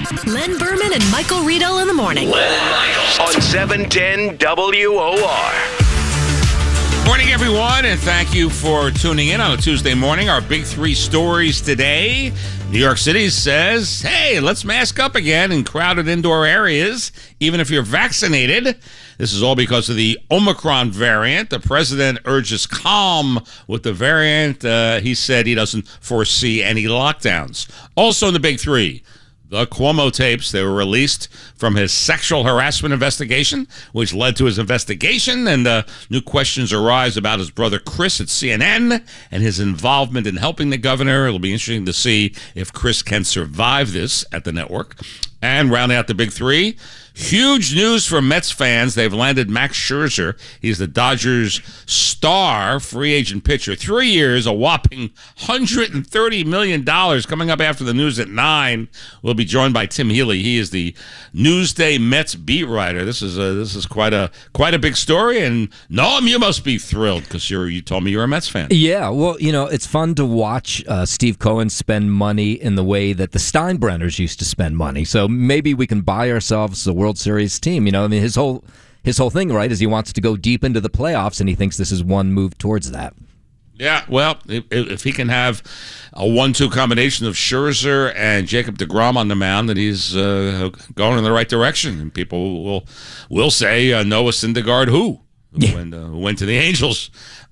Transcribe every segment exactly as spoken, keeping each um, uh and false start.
Len Berman and Michael Riedel in the morning. Len and Michael on seven ten W O R. Morning, everyone, and thank you for tuning in on a Tuesday morning. Our big three stories today. New York City says, hey, let's mask up again in crowded indoor areas, even if you're vaccinated. This is all because of the Omicron variant. The president urges calm with the variant. Uh, he said he doesn't foresee any lockdowns. Also in the big three, the Cuomo tapes. They were released from his sexual harassment investigation, which led to his investigation, and uh, new questions arise about his brother Chris at C N N and his involvement in helping the governor. It'll be interesting to see if Chris can survive this at the network. And rounding out the big three, huge news for Mets fans. They've landed Max Scherzer. He's the Dodgers' star free agent pitcher. Three years, a whopping one hundred thirty million dollars. Coming up after the news at nine, we'll be joined by Tim Healy. He is the Newsday Mets beat writer. This is a, this is quite a quite a big story. And Noam, you must be thrilled because you're you told me you're a Mets fan. Yeah, well, you know, it's fun to watch uh, Steve Cohen spend money in the way that the Steinbrenners used to spend money. So maybe we can buy ourselves a World Series team. You know, I mean, his whole his whole thing, right, is he wants to go deep into the playoffs, and he thinks this is one move towards that. Yeah, well, if, if he can have a one two combination of Scherzer and Jacob deGrom on the mound, then he's uh, going in the right direction. And people will will say uh, Noah Syndergaard, who, who, Yeah. went, uh, who went to the Angels.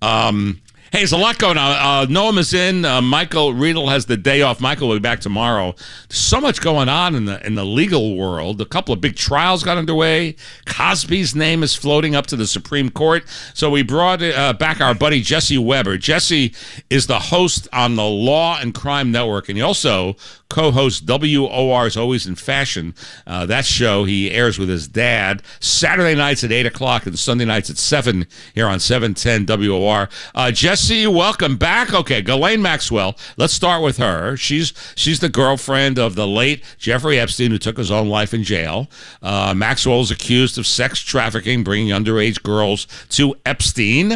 Um Hey, there's a lot going on. Uh, Noam is in. Uh, Michael Riedel has the day off. Michael will be back tomorrow. There's so much going on in the in the legal world. A couple of big trials got underway. Cosby's name is floating up to the Supreme Court. So we brought uh, back our buddy Jesse Weber. Jesse is the host on the Law and Crime Network, and he also co-hosts W O R's Always in Fashion. Uh, that show he airs with his dad Saturday nights at eight o'clock and Sunday nights at seven here on seven ten W O R. Uh, Jesse, welcome back. Okay, Ghislaine Maxwell. Let's start with her. She's she's the girlfriend of the late Jeffrey Epstein, who took his own life in jail. Uh, Maxwell is accused of sex trafficking, bringing underage girls to Epstein,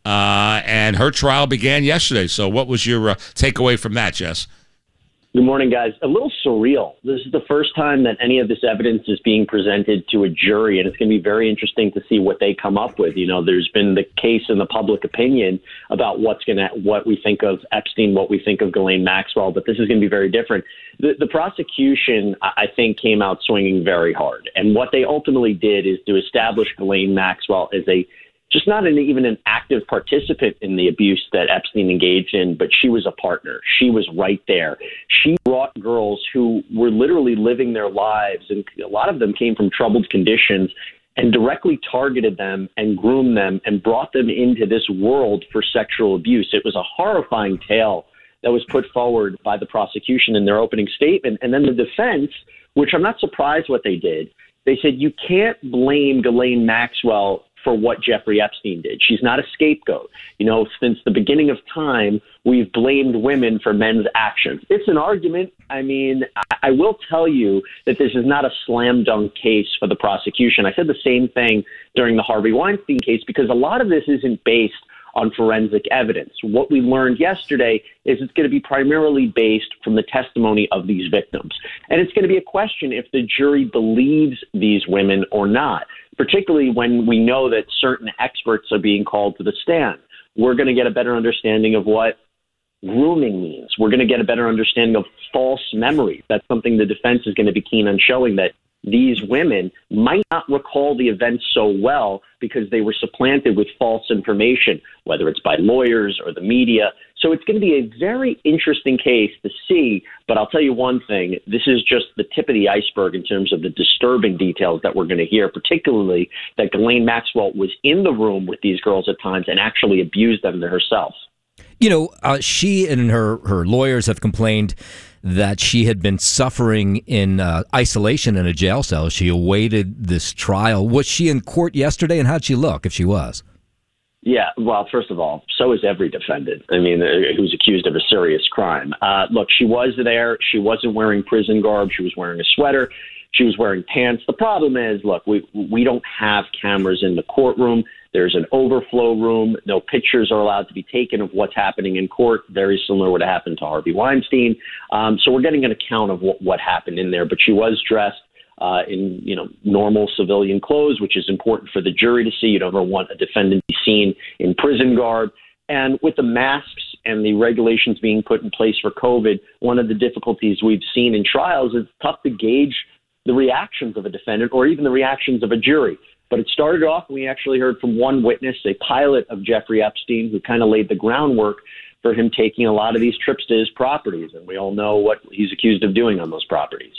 uh, and her trial began yesterday. So what was your uh, takeaway from that, Jess? Good morning, guys. A little surreal. This is the first time that any of this evidence is being presented to a jury, and it's going to be very interesting to see what they come up with. You know, there's been the case in the public opinion about what's going to, what we think of Epstein, what we think of Ghislaine Maxwell, but this is going to be very different. The, the prosecution, I think, came out swinging very hard, and what they ultimately did is to establish Ghislaine Maxwell as a just not an, even an active participant in the abuse that Epstein engaged in, but she was a partner. She was right there. She brought girls who were literally living their lives, and a lot of them came from troubled conditions, and directly targeted them and groomed them and brought them into this world for sexual abuse. It was a horrifying tale that was put forward by the prosecution in their opening statement. And then the defense, which I'm not surprised what they did, they said you can't blame Ghislaine Maxwell for what Jeffrey Epstein did. She's not a scapegoat. You know, since the beginning of time, we've blamed women for men's actions. It's an argument. I mean, I, I will tell you that this is not a slam dunk case for the prosecution. I said the same thing during the Harvey Weinstein case because a lot of this isn't based on forensic evidence. What we learned yesterday is it's going to be primarily based from the testimony of these victims. And it's going to be a question if the jury believes these women or not, particularly when we know that certain experts are being called to the stand. We're going to get a better understanding of what grooming means. We're going to get a better understanding of false memories. That's something the defense is going to be keen on showing, that these women might not recall the events so well because they were supplanted with false information, whether it's by lawyers or the media. So it's going to be a very interesting case to see. But I'll tell you one thing, this is just the tip of the iceberg in terms of the disturbing details that we're going to hear, particularly that Ghislaine Maxwell was in the room with these girls at times and actually abused them herself. You know, uh, she and her, her lawyers have complained that she had been suffering in uh, isolation in a jail cell. She awaited this trial. Was she in court yesterday, and how'd she look, if she was? Yeah, well, first of all, so is every defendant, I mean, who's accused of a serious crime. Uh, look, she was there. She wasn't wearing prison garb. She was wearing a sweater. She was wearing pants. The problem is, look, we we don't have cameras in the courtroom. There's an overflow room. No pictures are allowed to be taken of what's happening in court, very similar to what happened to Harvey Weinstein. Um, so we're getting an account of what, what happened in there. But she was dressed uh, in, you know, normal civilian clothes, which is important for the jury to see. You don't ever want a defendant to be seen in prison garb. And with the masks and the regulations being put in place for COVID, one of the difficulties we've seen in trials is it's tough to gauge the reactions of a defendant or even the reactions of a jury. But it started off, we actually heard from one witness, a pilot of Jeffrey Epstein, who kind of laid the groundwork for him taking a lot of these trips to his properties. And we all know what he's accused of doing on those properties.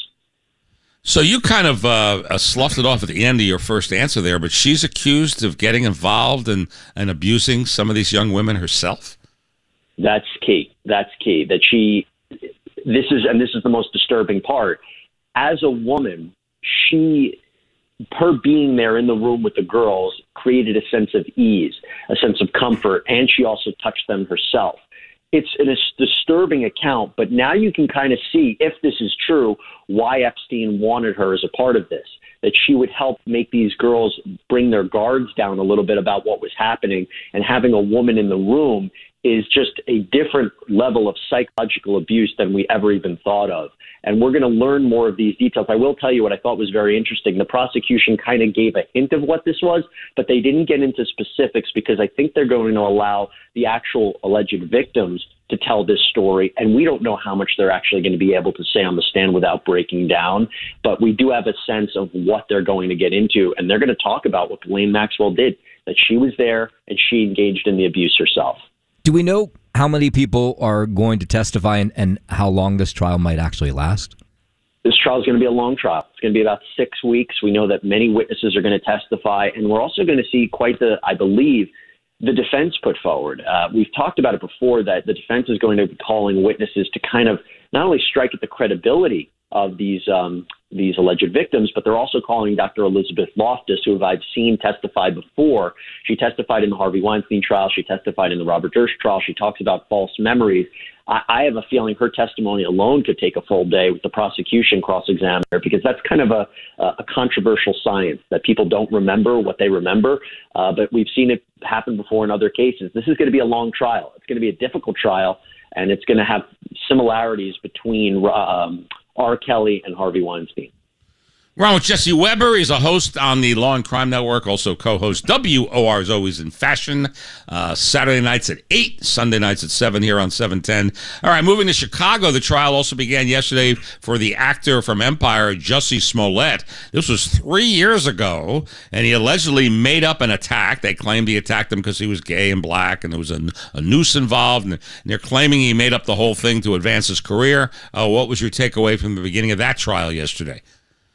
So you kind of uh, sloughed it off at the end of your first answer there, but she's accused of getting involved in, and abusing some of these young women herself? That's key. That's key. That she, this is, and this is the most disturbing part. As a woman, she, her being there in the room with the girls created a sense of ease, a sense of comfort, and she also touched them herself. It's a disturbing account, but now you can kind of see, if this is true, why Epstein wanted her as a part of this, that she would help make these girls bring their guards down a little bit about what was happening, and having a woman in the room is just a different level of psychological abuse than we ever even thought of. And we're going to learn more of these details. I will tell you what I thought was very interesting. The prosecution kind of gave a hint of what this was, but they didn't get into specifics because I think they're going to allow the actual alleged victims to tell this story. And we don't know how much they're actually going to be able to say on the stand without breaking down. But we do have a sense of what they're going to get into. And they're going to talk about what Ghislaine Maxwell did, that she was there and she engaged in the abuse herself. Do we know how many people are going to testify and, and how long this trial might actually last? This trial is going to be a long trial. It's going to be about six weeks. We know that many witnesses are going to testify, and we're also going to see quite the, I believe, the defense put forward. Uh, we've talked about it before that the defense is going to be calling witnesses to kind of not only strike at the credibility of these um, these alleged victims, but they're also calling Doctor Elizabeth Loftus, who I've seen testify before. She testified in the Harvey Weinstein trial. She testified in the Robert Durst trial. She talks about false memories. I, I have a feeling her testimony alone could take a full day with the prosecution cross-examiner, because that's kind of a, a controversial science that people don't remember what they remember. Uh, but we've seen it happen before in other cases. This is going to be a long trial. It's going to be a difficult trial, and it's going to have similarities between um, R. Kelly and Harvey Weinstein. We're on with Jesse Weber. He's a host on the Law and Crime Network, also co-host W O R is Always in Fashion, uh, Saturday nights at eight, Sunday nights at seven here on seven ten. All right, moving to Chicago, the trial also began yesterday for the actor from Empire, Jussie Smollett. This was three years ago, and he allegedly made up an attack. They claimed he attacked him because he was gay and black, and there was a, a noose involved, and they're claiming he made up the whole thing to advance his career. Uh, what was your takeaway from the beginning of that trial yesterday?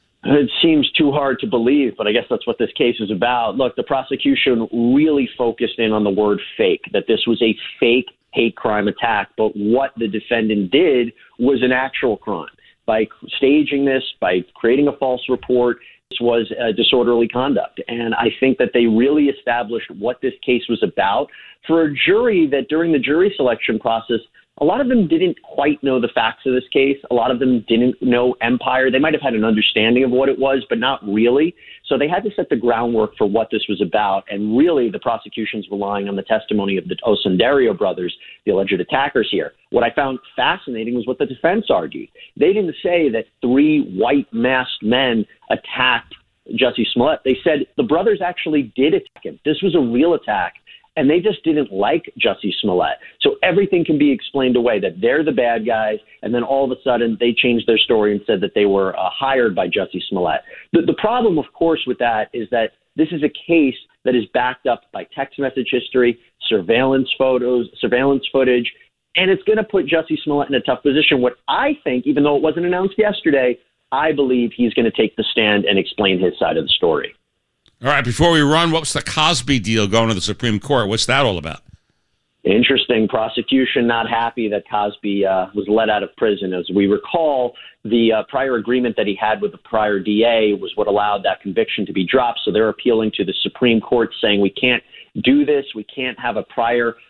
It seems too hard to believe, but I guess that's what this case is about. Look, the prosecution really focused in on the word fake, that this was a fake hate crime attack. But what the defendant did was an actual crime. By staging this, by creating a false report, this was uh, disorderly conduct. And I think that they really established what this case was about for a jury that during the jury selection process, a lot of them didn't quite know the facts of this case. A lot of them didn't know Empire. They might have had an understanding of what it was, but not really. So they had to set the groundwork for what this was about. And really, the prosecution's relying on the testimony of the Osundario brothers, the alleged attackers here. What I found fascinating was what the defense argued. They didn't say that three white masked men attacked Jussie Smollett. They said the brothers actually did attack him. This was a real attack. And they just didn't like Jussie Smollett. So everything can be explained away, that they're the bad guys, and then all of a sudden they changed their story and said that they were uh, hired by Jussie Smollett. The, the problem, of course, with that is that this is a case that is backed up by text message history, surveillance photos, surveillance footage, and it's going to put Jussie Smollett in a tough position. What I think, even though it wasn't announced yesterday, I believe he's going to take the stand and explain his side of the story. All right, before we run, what was the Cosby deal going to the Supreme Court? What's that all about? Interesting. Prosecution not happy that Cosby uh, was let out of prison. As we recall, the uh, prior agreement that he had with the prior D A was what allowed that conviction to be dropped. So they're appealing to the Supreme Court saying we can't do this. We can't have a prior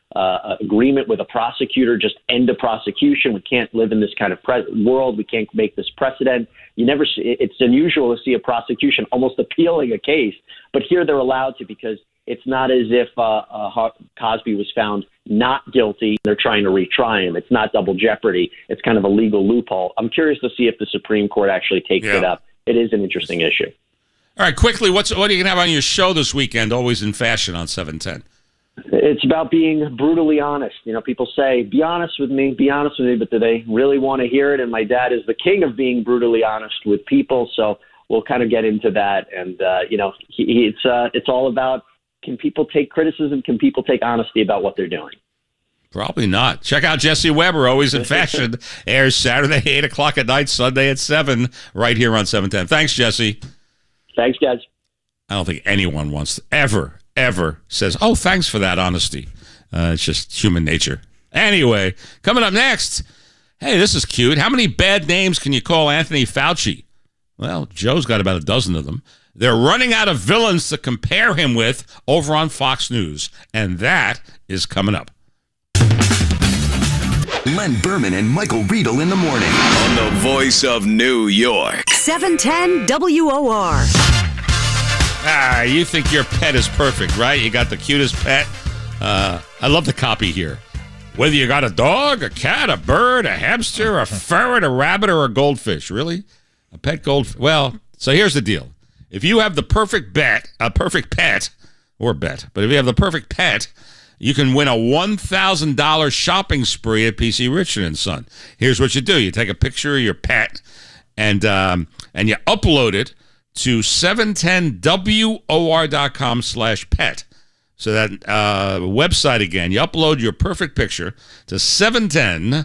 uh, agreement with a prosecutor, just end a prosecution. We can't live in this kind of pre- world. We can't make this precedent. You never see, it's unusual to see a prosecution almost appealing a case, but here they're allowed to because it's not as if uh, uh, Cosby was found not guilty. They're trying to retry him. It's not double jeopardy. It's kind of a legal loophole. I'm curious to see if the Supreme Court actually takes yeah. it up. It is an interesting issue. All right, quickly, what's what are you going to have on your show this weekend, always in fashion on seven ten? It's about being brutally honest. You know, people say, be honest with me, be honest with me, but do they really want to hear it? And my dad is the king of being brutally honest with people, so we'll kind of get into that. And, uh, you know, he, he, it's uh, it's all about, can people take criticism? Can people take honesty about what they're doing? Probably not. Check out Jesse Weber, always in fashion. Airs Saturday, eight o'clock at night, Sunday at seven, right here on seven ten. Thanks, Jesse. Thanks, guys. I don't think anyone wants to ever, ever says, oh, thanks for that honesty. Uh, it's just human nature. Anyway, coming up next, hey, this is cute. How many bad names can you call Anthony Fauci? Well, Joe's got about a dozen of them. They're running out of villains to compare him with over on Fox News, and that is coming up. Len Berman and Michael Riedel in the morning on the voice of New York. seven ten W O R. Ah, you think your pet is perfect, right? You got the cutest pet. Uh, I love the copy here. Whether you got a dog, a cat, a bird, a hamster, a ferret, a rabbit, or a goldfish. Really? A pet goldfish? Well, so here's the deal. If you have the perfect bet, a perfect pet, or bet, but if you have the perfect pet, you can win a one thousand dollars shopping spree at P C Richard and Son. Here's what you do. You take a picture of your pet and um, and you upload it to seven ten W O R dot com slash pet. So that uh, website again, you upload your perfect picture to seven ten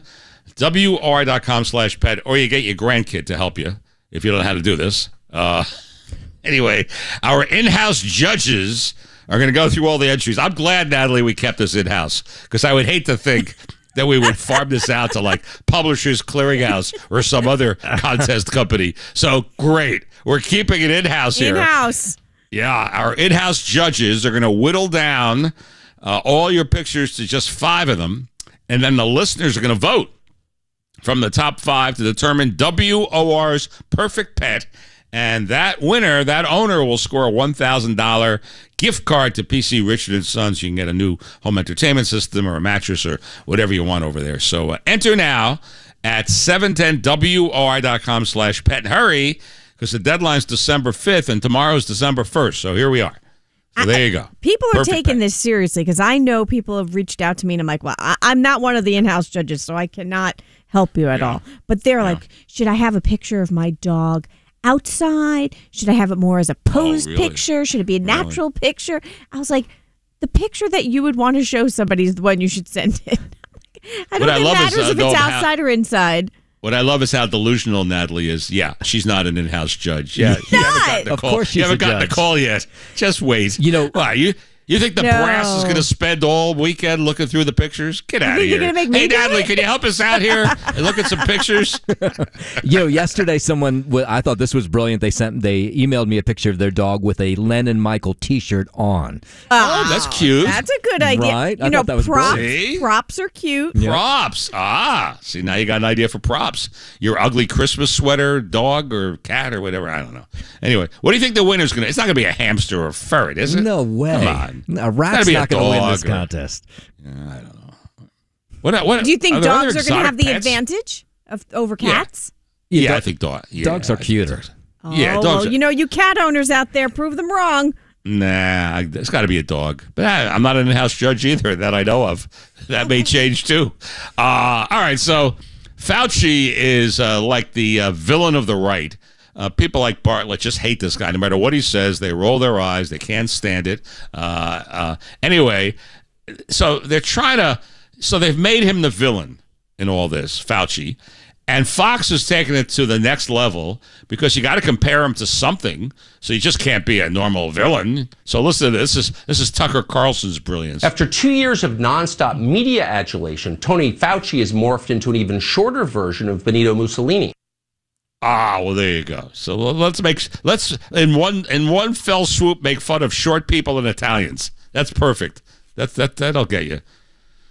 W O R dot com slash pet, or you get your grandkid to help you if you don't know how to do this. Uh, anyway, our in-house judges are going to go through all the entries. I'm glad, Natalie, we kept this in-house, because I would hate to think that we would farm this out to like Publishers Clearinghouse or some other contest company. So great. We're keeping it in-house here. In-house. Yeah, our in-house judges are going to whittle down uh, all your pictures to just five of them, and then the listeners are going to vote from the top five to determine W O R's perfect pet. And that winner, that owner, will score a one thousand dollars gift card to P C Richard and Sons. You can get a new home entertainment system or a mattress or whatever you want over there. So uh, enter now at seven ten W O R dot com slash pet. Hurry, because the deadline's December fifth and tomorrow's December first. So here we are. So there you go. People are Perfect taking pet. this seriously, because I know people have reached out to me and I'm like, well, I- I'm not one of the in-house judges, so I cannot help you at Yeah. all. But they're Yeah. like, should I have a picture of my dog outside? Should I have it more as a posed really? picture? Should it be a natural picture? I was like, the picture that you would want to show somebody is the one you should send in. I don't What I think love it is, matters uh, if though, it's how- outside or inside. What I love is how delusional Natalie is. Yeah, she's not an in-house judge. Yeah, you haven't gotten a Of call. course she's you haven't a gotten judge. a call yet. Just wait. You know- why you you think the No. brass is going to spend all weekend looking through the pictures? Get out of think here! you're gonna make me hey, do Natalie, it? can you help us out here and look at some pictures? You know, yesterday someone, w- I thought this was brilliant. They sent, they emailed me a picture of their dog with a Len and Michael T-shirt on. Oh, that's cute. That's a good idea. Right? You I know, thought that was props, brilliant. props are cute. Props. Ah, see, now you got an idea for props. Your ugly Christmas sweater, dog or cat or whatever. I don't know. Anyway, what do you think the winner's going to? It's not going to be a hamster or a ferret, is it? No way. Come on. A Gotta rat's be a not going to win dog this or- contest. I don't know. What? What? Do you think are there other dogs are going to have the exotic pets? advantage of over Yeah. cats? Yeah, do- I think dog, yeah, dogs are I think cuter. dogs- Oh, yeah, dogs. well, are- you know, you cat owners out there, prove them wrong. Nah, I- it's got to be a dog. But I, I'm not an in-house judge either that I know of. That may change too. Uh, all right, so Fauci is uh, like the uh, villain of the right. Uh, people like Bartlett just hate this guy. No matter what he says, they roll their eyes. They can't stand it. Uh, uh, anyway, so they're trying to. So they've made him the villain in all this, Fauci. And Fox is taking it to the next level because you got to compare him to something. So you just can't be a normal villain. So listen to this. This is, this is Tucker Carlson's brilliance. After two years of nonstop media adulation, Tony Fauci has morphed into an even shorter version of Benito Mussolini. Ah, well, there you go. So let's make let's in one in one fell swoop make fun of short people and Italians. That's perfect. That's that that'll get you.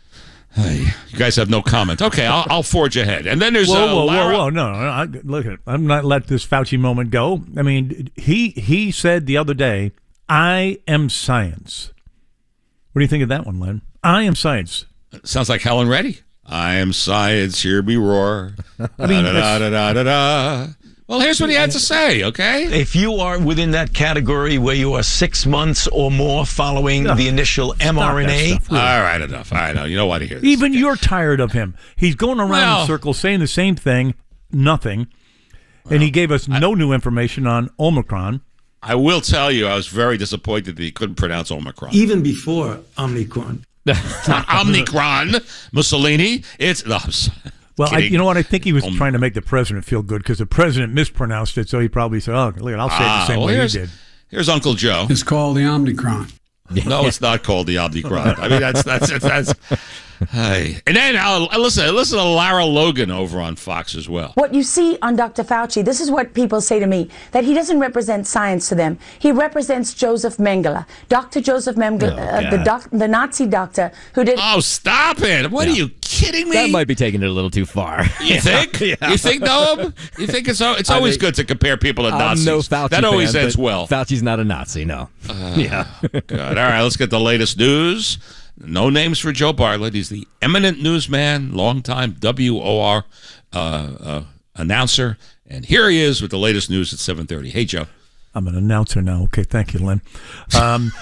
Hey, you guys have no comment. Okay, I'll, I'll forge ahead. And then there's whoa, uh, whoa, Lara. whoa, whoa, no, no, I, look at it. I'm not let this Fauci moment go. I mean, he he said the other day, "I am science." What do you think of that one, Len? I am science. Sounds like Helen Reddy. I am science, hear me roar. I mean, da, da, da, da, da, da. Well, here's what he had to say, okay? If you are within that category where you are six months or more following No, the initial stop that mRNA, stuff, really. All right, enough. All right, no, you don't want to hear this. Even you're tired of him. He's going around Well- in circles saying the same thing, nothing. And he gave us no new information on Omicron. I will tell you, I was very disappointed that he couldn't pronounce Omicron. Even before Omicron. It's not Omicron, Mussolini. It's no, I'm sorry. Well, I, Kidding. you know what? I think he was Om- trying to make the president feel good because the president mispronounced it, so he probably said, "Oh, look, I'll say it Ah, the same well, way he here's, did." here's Uncle Joe. It's called the Omicron. No, it's not called the Omicron. I mean, that's that's that's. that's hey. And then I'll, I listen. I listen to Lara Logan over on Fox as well. What you see on Doctor Fauci, this is what people say to me, that he doesn't represent science to them. He represents Joseph Mengele, Doctor Joseph Mengele, Oh, uh, the, God. doc, the Nazi doctor who did... Oh, stop it! What Yeah. are you kidding me? That might be taking it a little too far. You think? You think, Noam? You think it's al- it's I always mean, good to compare people to I'm Nazis? no Fauci that always fan, ends but well. Fauci's not a Nazi, no. yeah. Good. All right, let's get the latest news. No names for Joe Bartlett. He's the eminent newsman, longtime W O R uh, uh, announcer. And here he is with the latest news at seven thirty. Hey, Joe. I'm an announcer now. Okay, thank you, Len. Um,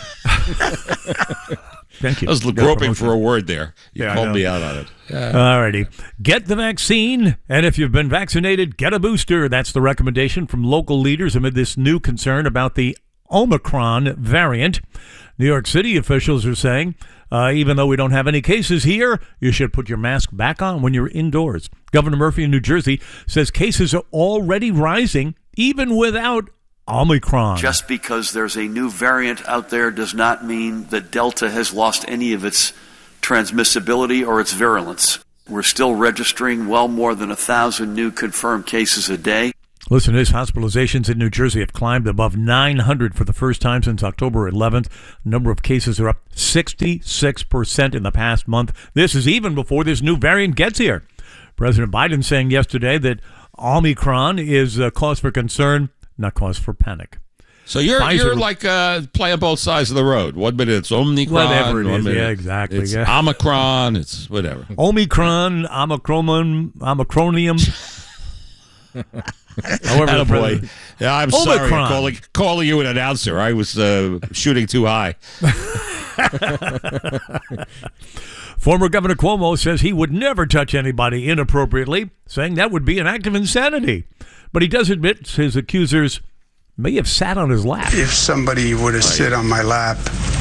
thank you. I was Got groping promotion. for a word there. You Yeah, I called know. me out on it. All righty. Get the vaccine, and if you've been vaccinated, get a booster. That's the recommendation from local leaders amid this new concern about the Omicron variant. New York City officials are saying, uh, even though we don't have any cases here, you should put your mask back on when you're indoors. Governor Murphy in New Jersey says cases are already rising, even without Omicron. Just because there's a new variant out there does not mean that Delta has lost any of its transmissibility or its virulence. We're still registering well more than a thousand new confirmed cases a day. Listen to this. Hospitalizations in New Jersey have climbed above nine hundred for the first time since October eleventh. Number of cases are up sixty-six percent in the past month. This is even before this new variant gets here. President Biden saying yesterday that Omicron is a cause for concern, not cause for panic. So you're Pfizer- you're like uh, playing both sides of the road. One minute it's Omicron. Whatever it one is. minute Yeah, exactly. It's Yeah. Omicron. It's whatever. Omicron, Omicron, Omicronium. However, the Attaboy. president- Yeah, I'm sorry Omicron. I'm calling calling you an announcer. I was uh, shooting too high. Former Governor Cuomo says he would never touch anybody inappropriately, saying that would be an act of insanity. But he does admit his accusers may have sat on his lap. If somebody were to sit on my lap,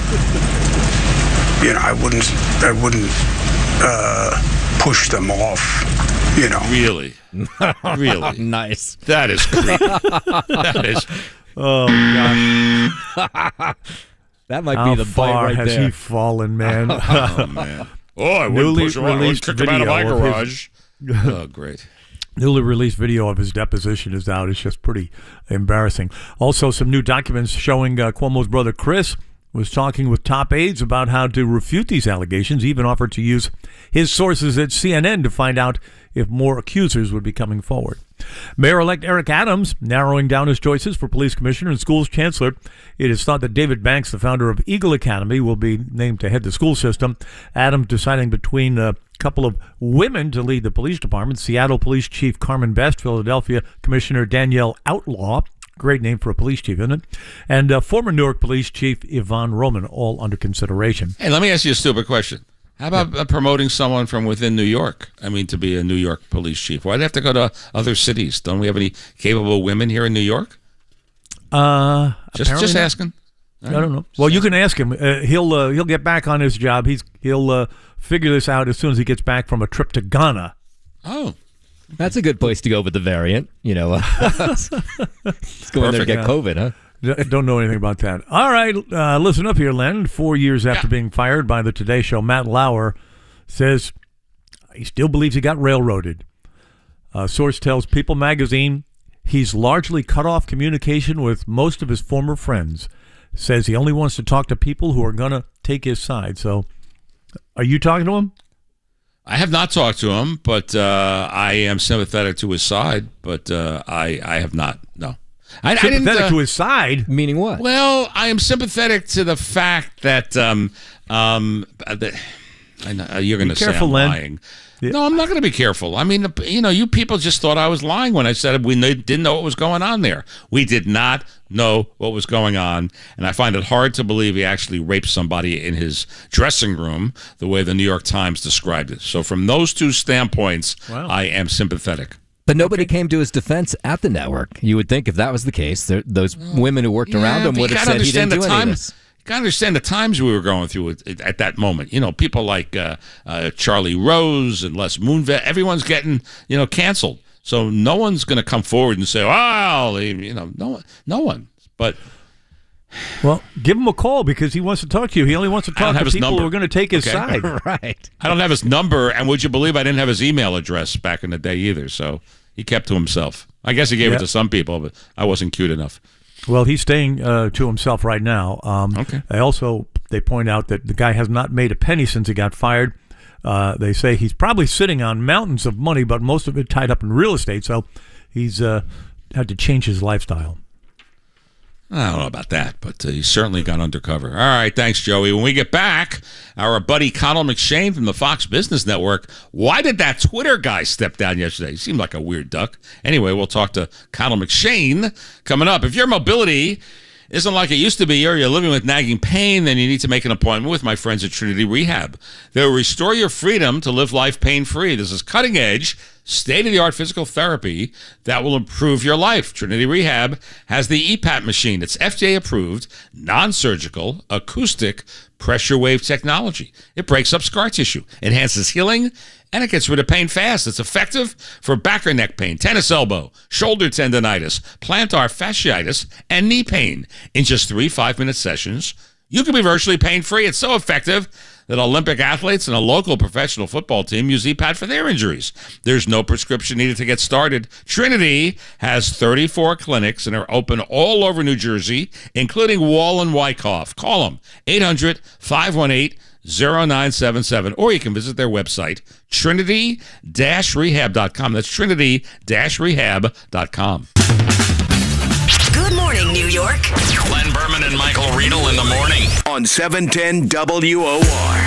you know, I wouldn't, I wouldn't uh, push them off. You know, Really, really, Nice. that is creepy. That is. Oh, gosh. That might How be the bite far right has there. he fallen, man? Oh man. Oh, I wouldn't Newly push him. I would released kick him out of my video of his- garage. Oh, great. Newly released video of his deposition is out. It's just pretty embarrassing. Also, some new documents showing uh, Cuomo's brother Chris was talking with top aides about how to refute these allegations, even offered to use his sources at C N N to find out if more accusers would be coming forward. Mayor-elect Eric Adams narrowing down his choices for police commissioner and schools chancellor. It is thought that David Banks, the founder of Eagle Academy, will be named to head the school system. Adams deciding between a couple of women to lead the police department: Seattle Police Chief Carmen Best, Philadelphia Commissioner Danielle Outlaw. Great name for a police chief, isn't it? And uh, former Newark Police Chief Yvonne Roman, all under consideration. Hey, let me ask you a stupid question. How about uh, promoting someone from within New York? I mean, to be a New York police chief. Why do they have to go to other cities? Don't we have any capable women here in New York? Uh, Just, apparently just not. asking. I don't know. Well, you can ask him. Uh, he'll uh, he'll get back on his job. He's he'll uh, figure this out as soon as he gets back from a trip to Ghana. Oh, That's a good place to go with the variant. You know, uh, let's go in there and get COVID, huh? D- Don't know anything about that. All right, uh, listen up here, Len. Four years after Yeah. being fired by the Today Show, Matt Lauer says he still believes he got railroaded. A source tells People magazine he's largely cut off communication with most of his former friends. Says he only wants to talk to people who are going to take his side. So, are you talking to him? I have not talked to him, but uh, I am sympathetic to his side. But uh, I, I have not. No, I, sympathetic I didn't, uh, to his side, meaning what? Well, I am sympathetic to the fact that um, um, that, I know, you're going to say I'm Len. lying. Yeah. No, I'm not going to be careful. I mean, you know, you people just thought I was lying when I said we didn't know what was going on there. We did not know what was going on, and I find it hard to believe he actually raped somebody in his dressing room the way the New York Times described it. So from those two standpoints, wow. I am sympathetic. But nobody okay. came to his defense at the network. You would think if that was the case, those women who worked yeah, around him would have said he didn't do any of this. You gotta understand the times we were going through at, at that moment. You know, people like uh, uh, Charlie Rose and Les Moonves, everyone's getting, you know, canceled. So no one's going to come forward and say, well, you know, no one. No one. But well, give him a call because he wants to talk to you. He only wants to talk to people number. who are going to take his okay. side. Right. I don't have his number, and would you believe I didn't have his email address back in the day either, so he kept to himself. I guess he gave yeah. it to some people, but I wasn't cute enough. Well, he's staying uh, to himself right now. Um, okay. They also they point out that the guy has not made a penny since he got fired. Uh, they say he's probably sitting on mountains of money, but most of it tied up in real estate. So he's uh, had to change his lifestyle. I don't know about that, but uh, he's certainly gone undercover. All right, thanks, Joey. When we get back, our buddy Connell McShane from the Fox Business Network. Why did that Twitter guy step down yesterday? He seemed like a weird duck. Anyway, we'll talk to Connell McShane coming up. If your mobility isn't like it used to be, or you're living with nagging pain, then you need to make an appointment with my friends at Trinity Rehab. They'll restore your freedom to live life pain-free. This is cutting-edge, state-of-the-art physical therapy that will improve your life. Trinity Rehab has the E PAP machine. It's F D A-approved, non-surgical, acoustic pressure wave technology. It breaks up scar tissue, enhances healing, and it gets rid of pain fast. It's effective for back or neck pain, tennis elbow, shoulder tendonitis, plantar fasciitis, and knee pain. In just three five-minute sessions, you can be virtually pain-free. It's so effective that Olympic athletes and a local professional football team use E PAT for their injuries. There's no prescription needed to get started. Trinity has thirty-four clinics and are open all over New Jersey, including Wall and Wyckoff. Call them, eight hundred, five one eight, zero nine seven seven, or you can visit their website, trinity dash rehab dot com. That's trinity dash rehab dot com. Good morning, New York. Glenn Berman and Michael Riedel in the morning on seven ten W O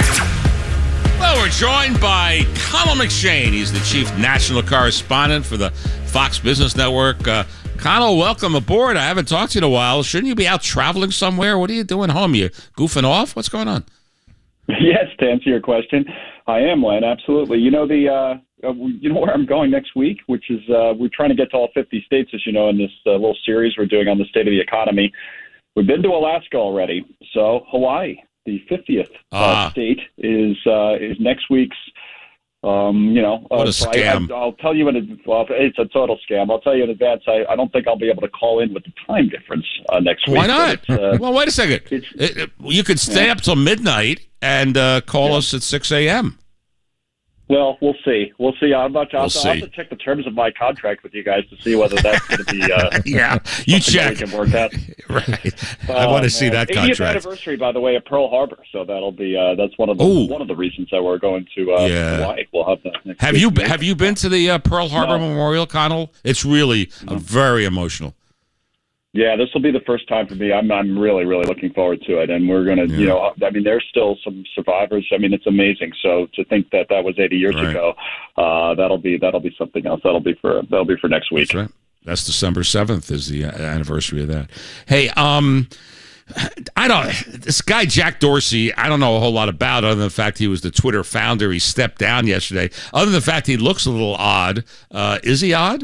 R. Well, we're joined by Connell McShane. He's the chief national correspondent for the Fox Business Network. Uh, Connell, welcome aboard. I haven't talked to you in a while. Shouldn't you be out traveling somewhere? What are you doing home? You goofing off? What's going on? Yes, to answer your question, I am, Len. Absolutely. You know the, uh, uh, you know where I'm going next week, which is uh, we're trying to get to all fifty states, as you know, in this uh, little series we're doing on the state of the economy. We've been to Alaska already, so Hawaii, the fiftieth ah. uh, state, is uh, is next week's. Um, you know, what uh, a so scam! I, I, I'll tell you in well, it's a total scam. I'll tell you in advance. I, I don't think I'll be able to call in with the time difference uh, next Why week. not? Uh, well, wait a second. It, it, you could stay yeah. up till midnight and uh, call yeah. us at six a.m. Well, we'll see. We'll see. I'm about to, we'll I'll, see. I'll have to check the terms of my contract with you guys to see whether that's going to be. Uh, yeah, you check. That we can work out. Right. I want to see that eightieth contract. Anniversary, by the way, of Pearl Harbor. So that'll be. Uh, that's one of the Ooh. one of the reasons that we're going to uh, Yeah. Hawaii. We'll have that next Have week. you have you been to the uh, Pearl Harbor No. Memorial, Connell? It's really uh, very emotional. Yeah, this will be the first time for me. I'm I'm really really looking forward to it, and we're gonna, Yeah. you know, I mean, there's still some survivors. I mean, it's amazing. So to think that that was eighty years Right. ago, uh, that'll be that'll be something else. That'll be for that'll be for next week. That's right. That's December seventh is the uh, anniversary of that. Hey, um, I don't. This guy Jack Dorsey, I don't know a whole lot about, other than the fact he was the Twitter founder. He stepped down yesterday. Other than the fact he looks a little odd. Uh, is he odd?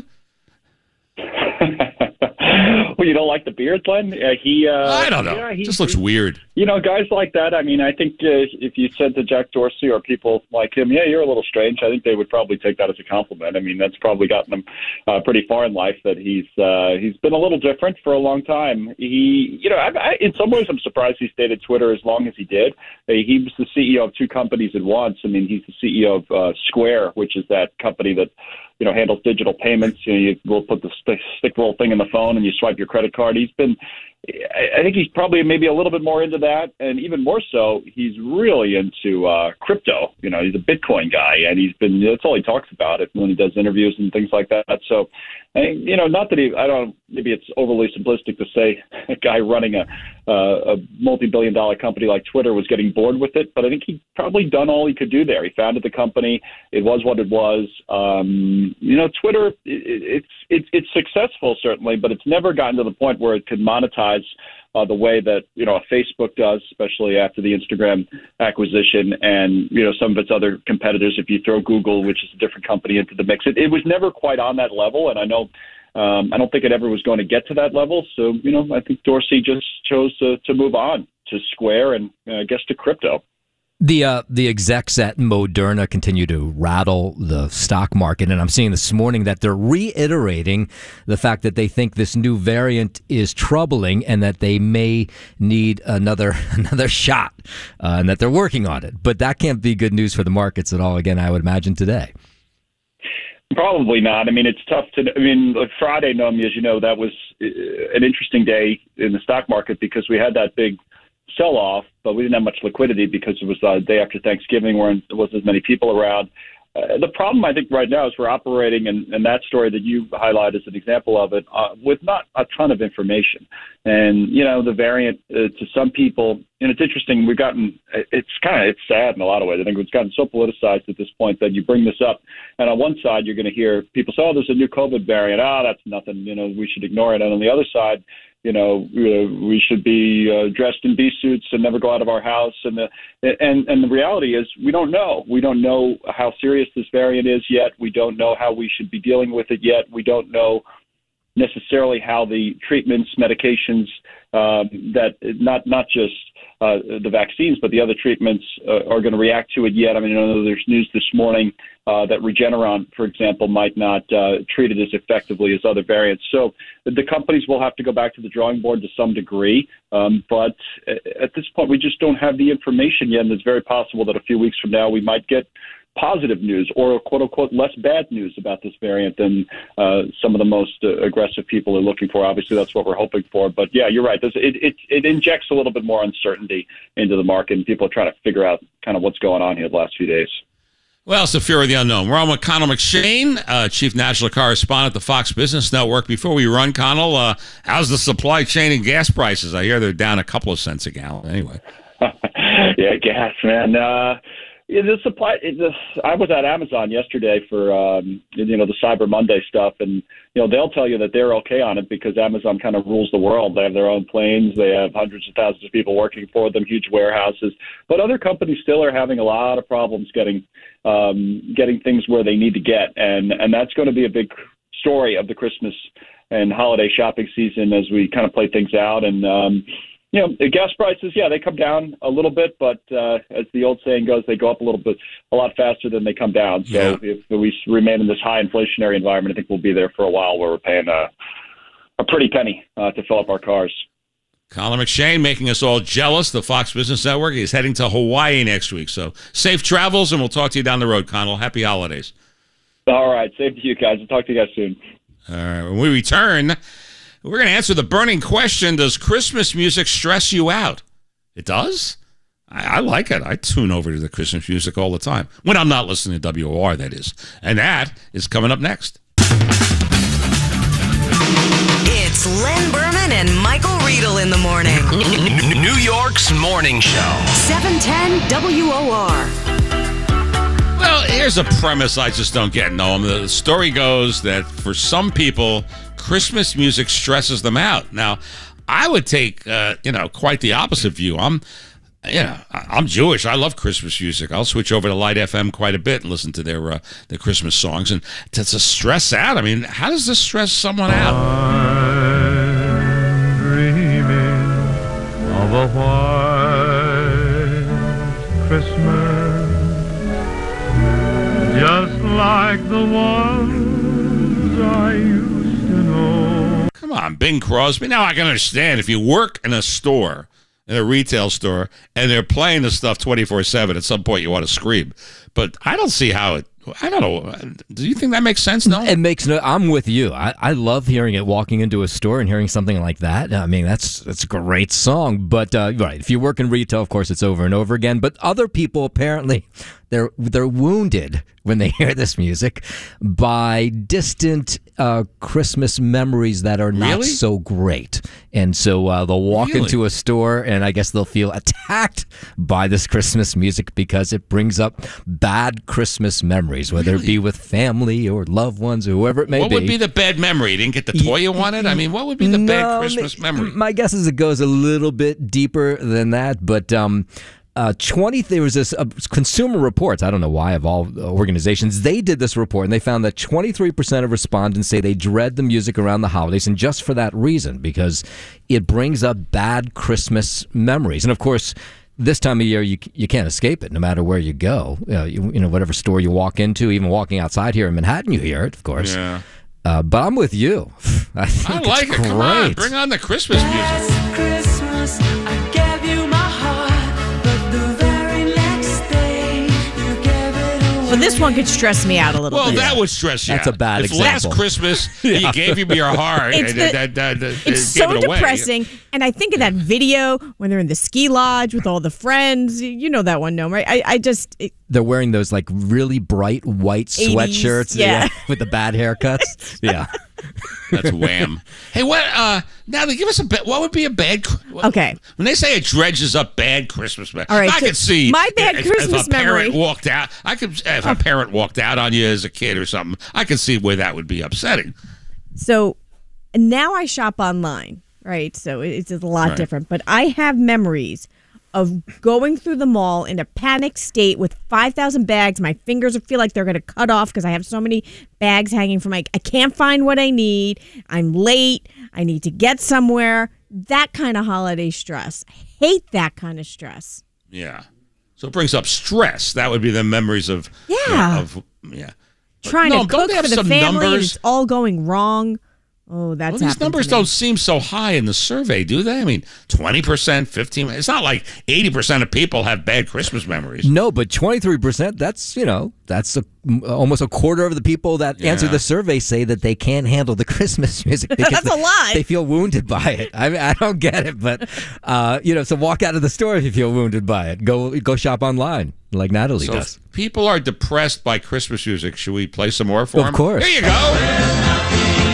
Well, you don't like the beard, Glenn? Uh, he. Uh, I don't know. Yeah, he Just looks weird. You know, guys like that. I mean, I think uh, if you said to Jack Dorsey or people like him, "Yeah, you're a little strange," I think they would probably take that as a compliment. I mean, that's probably gotten him uh, pretty far in life. That he's uh, he's been a little different for a long time. He, you know, I, I, in some ways, I'm surprised he stayed at Twitter as long as he did. Uh, he was the C E O of two companies at once. I mean, he's the C E O of uh, Square, which is that company that, you know, handles digital payments. You know, you will put the stick, stick roll thing in the phone and you swipe your credit card. He's been I think he's probably maybe a little bit more into that, and even more so, he's really into uh, crypto. You know, he's a Bitcoin guy, and he's been, that's all he talks about it when he does interviews and things like that. So, I, you know, not that he, I don't, maybe it's overly simplistic to say a guy running a, uh, a multi-billion dollar company like Twitter was getting bored with it, but I think he'd probably done all he could do there. He founded the company. It was what it was. Um, you know, Twitter, it, it's, it's, it's successful, certainly, but it's never gotten to the point where it could monetize Uh, the way that, you know, Facebook does, especially after the Instagram acquisition and, you know, some of its other competitors. If you throw Google, which is a different company, into the mix, it, it was never quite on that level. And I know, um, I don't think it ever was going to get to that level. So, you know, I think Dorsey just chose to, to move on to Square and uh, I guess to crypto. The uh, the execs at Moderna continue to rattle the stock market, and I'm seeing this morning that they're reiterating the fact that they think this new variant is troubling and that they may need another another shot, uh, and that they're working on it. But that can't be good news for the markets at all. Again, I would imagine today. Probably not. I mean, it's tough to. I mean, like Friday, Nomi, as you know, that was an interesting day in the stock market because we had that big sell-off, but we didn't have much liquidity because it was the day after Thanksgiving where there wasn't as many people around. Uh, the problem, I think, right now is we're operating, and, and that story that you highlight as an example of it, uh, with not a ton of information. And, you know, the variant uh, to some people, and it's interesting, we've gotten, it's kind of, it's sad in a lot of ways. I think it's gotten so politicized at this point that you bring this up, and on one side, you're going to hear people say, oh, there's a new COVID variant. Oh, that's nothing. You know, we should ignore it. And on the other side, you know, we should be uh, dressed in bee suits and never go out of our house. And the and and the reality is, we don't know. We don't know how serious this variant is yet. We don't know how we should be dealing with it yet. We don't know necessarily how the treatments, medications, um, that not not just uh, the vaccines, but the other treatments uh, are going to react to it yet. I mean, I know there's news this morning uh, that Regeneron, for example, might not uh, treat it as effectively as other variants. So the companies will have to go back to the drawing board to some degree. Um, but at this point, we just don't have the information yet, and it's very possible that a few weeks from now we might get positive news or quote unquote less bad news about this variant than uh, some of the most uh, aggressive people are looking for. Obviously, that's what we're hoping for. But yeah, you're right. There's, it, it, it injects a little bit more uncertainty into the market, and people are trying to figure out kind of what's going on here the last few days. Well, it's the fear of the unknown. We're on with Connell McShane, uh, Chief National Correspondent at the Fox Business Network. Before we run, Connell, uh, how's the supply chain and gas prices? I hear they're down a couple of cents a gallon anyway. Yeah, gas, man. Uh, Yeah, the supply. The, I was at Amazon yesterday for um, you know the Cyber Monday stuff, and you know they'll tell you that they're okay on it because Amazon kind of rules the world. They have their own planes, they have hundreds of thousands of people working for them, huge warehouses. But other companies still are having a lot of problems getting um, getting things where they need to get, and and that's going to be a big story of the Christmas and holiday shopping season as we kind of play things out. And um, You know, the gas prices, yeah, they come down a little bit, but uh, as the old saying goes, they go up a little bit, a lot faster than they come down. So yeah. If we remain in this high inflationary environment, I think we'll be there for a while where we're paying a, a pretty penny uh, to fill up our cars. Colin McShane making us all jealous. The Fox Business Network is heading to Hawaii next week. So safe travels, and we'll talk to you down the road, Connell. Happy holidays. All right. Same to you guys. I'll talk to you guys soon. All right. When we return, we're going to answer the burning question, does Christmas music stress you out? It does? I, I like it. I tune over to the Christmas music all the time. When I'm not listening to W O R, that is. And that is coming up next. It's Len Berman and Michael Riedel in the morning. New York's Morning Show. seven ten W O R. Well, here's a premise I just don't get, Noam. The story goes that for some people, Christmas music stresses them out. Now, I would take, uh, you know, quite the opposite view. I'm, you know, I'm Jewish. I love Christmas music. I'll switch over to Light F M quite a bit and listen to their uh, their Christmas songs. And to, to stress out, I mean, how does this stress someone out? I'm dreaming of a white Christmas, just like the ones I used. Come on, Bing Crosby. Now, I can understand if you work in a store, in a retail store, and they're playing the stuff twenty-four seven, at some point you want to scream. But I don't see how it I don't know. Do you think that makes sense? No, it makes no. I'm with you. I, I love hearing it walking into a store and hearing something like that. I mean, that's that's a great song. But uh, right, if you work in retail, of course, it's over and over again. But other people apparently they're they're wounded when they hear this music by distant uh, Christmas memories that are not Really? so great, and so uh, they'll walk Really? into a store and I guess they'll feel attacked by this Christmas music because it brings up bad Christmas memories, whether it be with family or loved ones or whoever it may what be. would be the bad memory? You didn't get the toy you wanted? I mean, what would be the bad No, Christmas memory? My guess is it goes a little bit deeper than that, but um, uh, twenty. There was this uh, Consumer Reports. I don't know why of all organizations they did this report, and they found that twenty-three percent of respondents say they dread the music around the holidays, and just for that reason, because it brings up bad Christmas memories, and of course. This time of year, you you can't escape it, no matter where you go. You know, you, you know, whatever store you walk into, even walking outside here in Manhattan, you hear it, of course. Yeah. Uh, but I'm with you. I think I like it's it. Come on, great. bring on the Christmas music. Christmas, I gave you my heart, but the very next day you gave it away. But this one could stress me out a little Well, bit. that would stress you That's out. a bad if example. last Christmas you gave him your heart, It's and the- that, that, that, It's gave so it away. depressing. And I think of that video when they're in the ski lodge with all the friends. You know that one, no, right? I, I just, it, They're wearing those like really bright white eighties, sweatshirts, yeah. with the bad haircuts. Yeah, That's wham. Hey, what? Uh, now they give us a ba- what would be a bad? What, Okay. When they say it dredges up bad Christmas memories, All right, I so could see my bad if, Christmas if a parent memory- walked out. I could if a parent walked out on you as a kid or something. I could see where that would be upsetting. so now I shop online, right? So it's a lot Right. different. But I have memories of going through the mall in a panicked state with five thousand bags. My fingers feel like they're going to cut off because I have so many bags hanging from my, I can't find what I need. I'm late. I need to get somewhere. That kind of holiday stress. I hate that kind of stress. Yeah. So it brings up stress. That would be the memories of Yeah. of yeah. Trying No, to don't cook they have for the some family and numbers? it's all going wrong. Oh, that's Well, these happened to numbers me. don't seem so high in the survey, do they? I mean, twenty percent, fifteen percent. It's not like eighty percent of people have bad Christmas memories. no, but twenty-three percent. That's you know, that's a, almost a quarter of the people that Yeah. answer the survey say that they can't handle the Christmas music. Because That's a lot. They feel wounded by it. I mean, I don't get it, but uh, you know, so walk out of the store if you feel wounded by it. Go go shop online like Natalie So does. if people are depressed by Christmas music, should we play some more for them? Of course. Here you go.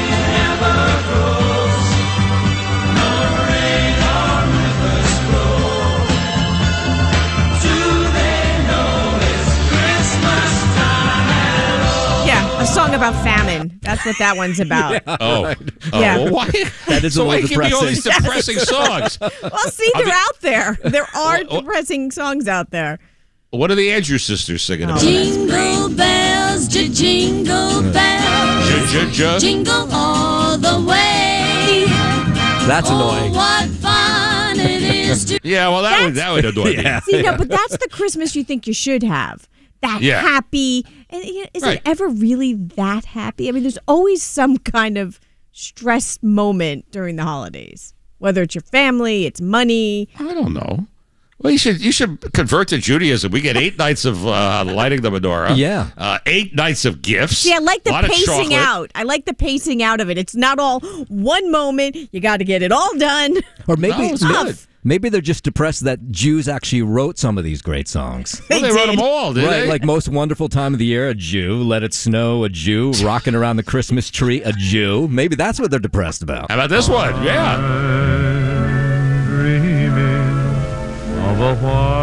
Yeah, a song about famine. That's what that one's about. Oh, oh Yeah. well, why? That is a so why little give me all these depressing. depressing songs? Well, see, I they're mean- out there. There are Oh, oh. depressing songs out there. What are the Andrews sisters singing about? Jingle bells, j- jingle bells, J- j- j- jingle all the way. That's Oh, annoying. what fun it is to Yeah, well, that would that would annoy Yeah. me. See, no, but that's the Christmas you think you should have. That Yeah. happy. And you know, is Right. it ever really that happy? I mean, there's always some kind of stressed moment during the holidays. Whether it's your family, it's money. I don't know. Well, you should you should convert to Judaism. We get eight nights of uh, lighting the menorah. Yeah. Uh, eight nights of gifts. See, I like a the lot of pacing chocolate. out. I like the pacing out of it. It's not all one moment. You got to get it all done. Or maybe No, it's maybe- good. maybe they're just depressed that Jews actually wrote some of these great songs. Well, they, They wrote did. them all, did Right, they? like most wonderful time of the year, a Jew. Let it snow, a Jew. Rocking around the Christmas tree, a Jew. Maybe that's what they're depressed about. How about this one? Yeah. I'm dreaming of a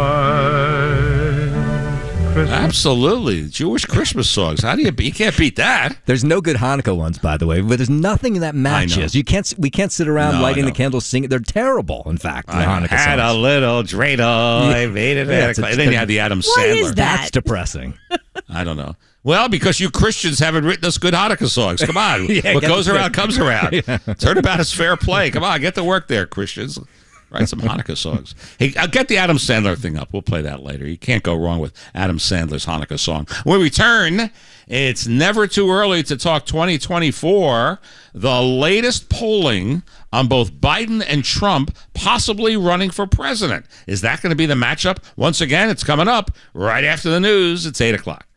white Christmas. Absolutely. Jewish Christmas songs. How do you you can't beat that? There's no good Hanukkah ones, by the way, but there's nothing that matches. You can't. We can't sit around No, lighting I the know. candles, singing. They're terrible. In fact, the I Hanukkah had a songs. little dreidel. I made it. Yeah, it's a- and then you had the Adam Why Sandler. is that? That's depressing. I don't know. Well, because you Christians haven't written us good Hanukkah songs. Come on. Yeah, what get goes the- around comes around. Turnabout is fair play. Come on, get to work there, Christians. Write some Hanukkah songs. Hey, I'll get the Adam Sandler thing up. We'll play that later. You can't go wrong with Adam Sandler's Hanukkah song. When we return, it's never too early to talk twenty twenty-four. The latest polling on both Biden and Trump possibly running for president. Is that going to be the matchup? Once again, it's coming up right after the news. It's eight o'clock.